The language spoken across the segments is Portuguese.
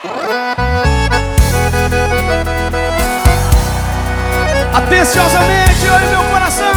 Atenciosamente, eu e meu coração.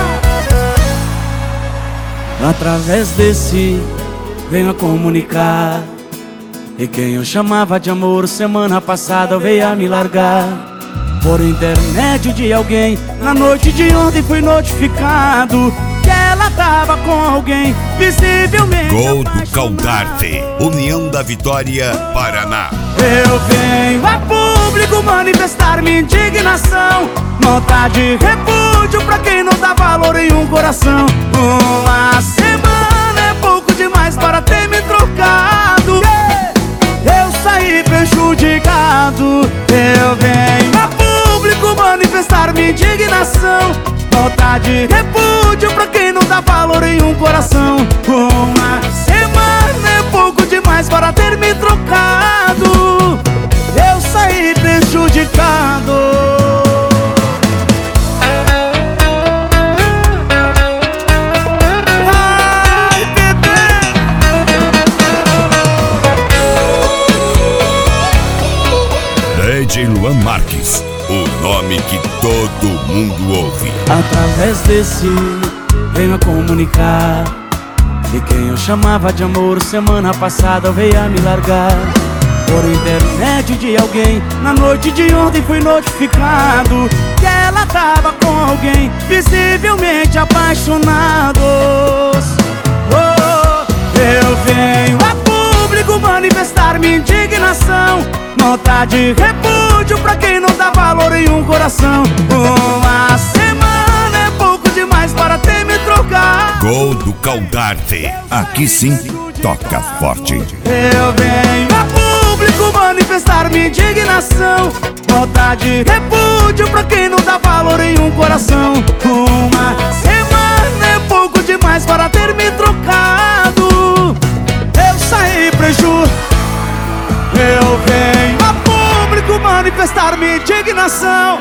Através desse venho a comunicar, e quem eu chamava de amor semana passada veio a me largar. Por intermédio de alguém, na noite de ontem fui notificado que ela tava com alguém, visivelmente Gol do Caldarte, União da Vitória, Paraná. Eu venho a público manifestar minha indignação, nota de repúdio pra quem não dá valor em um coração. Uma semana é pouco demais para ter me trocado. Eu saí prejudicado. Eu venho a público manifestar minha indignação, nota de repúdio pra quem não dá valor em um coração. Uma semana é pouco demais para ter me trocado. Eu saí prejudicado. DJ Luan Marques, o nome que todo mundo ouve. Através desse venho a comunicar, e quem eu chamava de amor semana passada veio a me largar. Por intermédio de alguém, na noite de ontem fui notificado que ela tava com alguém, visivelmente apaixonados. Eu venho a público manifestar minha indignação, nota de repúdio pra quem não dá valor em um coração. Uma semana é pouco demais para ter me trocado. Gol do Caldarte, aqui sim toca forte. Eu venho a público manifestar minha indignação, nota de repúdio pra quem não dá valor em um coração. Uma semana é pouco demais para ter me trocado. Eu saí preju. Eu venho a público manifestar minha indignação,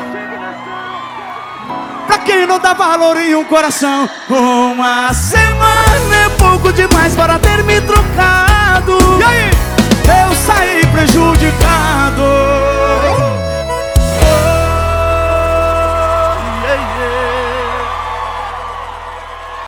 pra quem não dá valor em um coração. Uma semana é pouco demais para ter me trocado. E aí?